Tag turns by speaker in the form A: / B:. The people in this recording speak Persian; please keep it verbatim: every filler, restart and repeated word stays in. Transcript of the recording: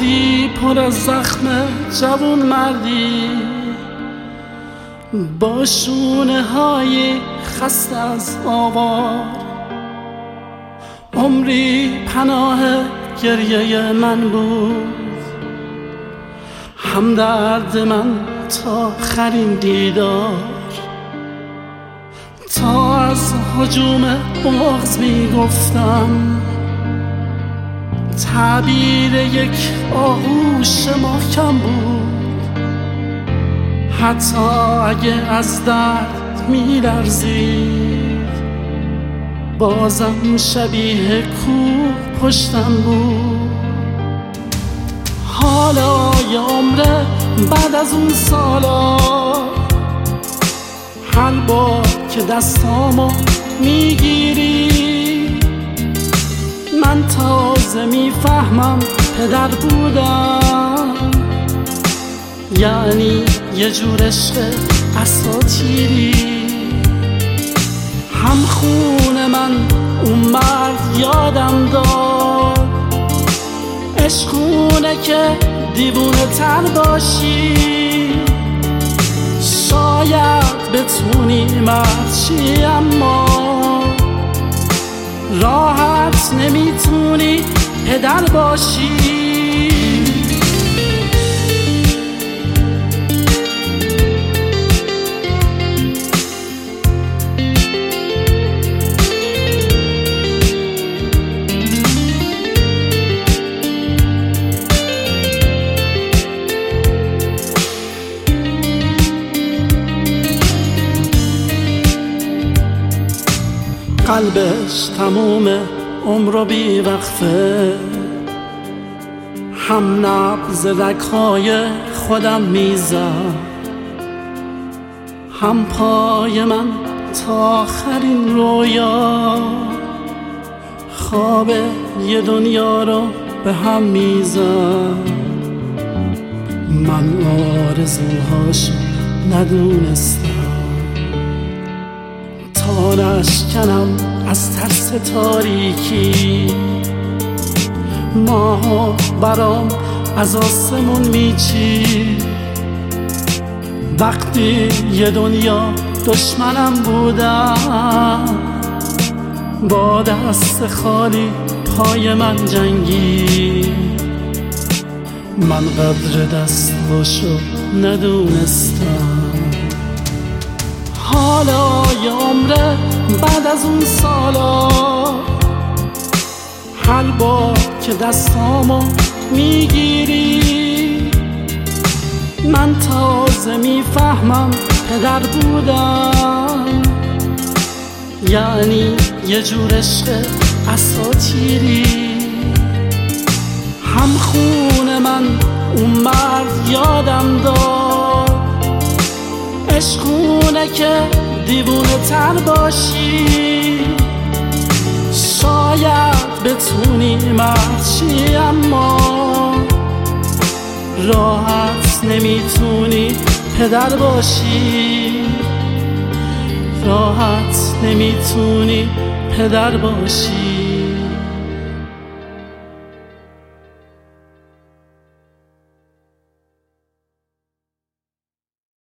A: بودی پر از زخم جوون مردی، با شونه های خسته از آوار. عمری پناه گریه من بود، همدرد من تا آخرین دیدار. تا از هجوم بغض می گفتم، تعبیر یک آغوش محکم بود. حتی اگه از درد می لرزید، بازم شبیه کوه پشتم بود. حالا یه عمره بعد از اون سالا، هر بار که دستامو میگیری، من تازه میفهمم پدر بودم یعنی یه جور عشق اساطیری. هم خون من اون مرد یادم داد، عشقونه که دیوونه تر باشی، شاید بتونی مرد چی، اما راحت نمیتونی پدر باشی. قلبش تموم عمر بی وقفه، هم نبض رگ‌های خودم میزد، هم پای من تا آخرین رویا، خواب یه دنیا رو به هم میزد. من آرزوهاشو ندونستم، تا نشکنم از ترس تاریکی. ماها برام از آسمون میچید، وقتی یه دنیا دشمنم بودم، با دست خالی پای من جنگی. من قدر دستاشو ندونستم. حالا یه عمره بعد از اون سالا، هر بار که دستامو میگیری، من تازه میفهمم پدر بودم یعنی یه جور عشق اساطیری. هم خون من اون مرد یادم داد، عشقونه که دیوونه تر باشی، شاید بتونی مرد چی، اما راحت نمیتونی پدر باشی. راحت نمیتونی پدر باشی.